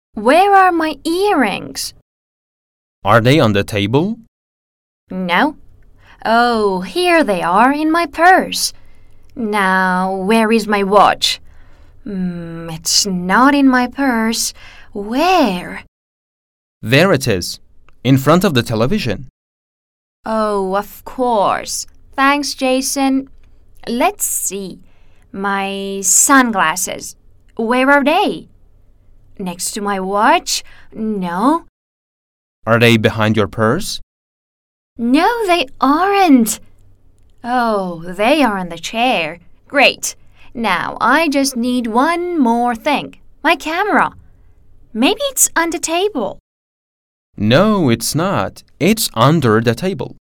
Where are my earrings? Are they on the table? No. Oh, here they are in my purse. Now, where is my watch? It's not in my purse. Where? There it is, in front of the television. Oh, of course. Thanks, Jason. Let's see. My sunglasses. Where are they? Next to my watch? No. Are they behind your purse? No, they aren't. Oh, they are on the chair. Great. Now I just need one more thing. My camera. Maybe it's on the table. No, it's not. It's under the table.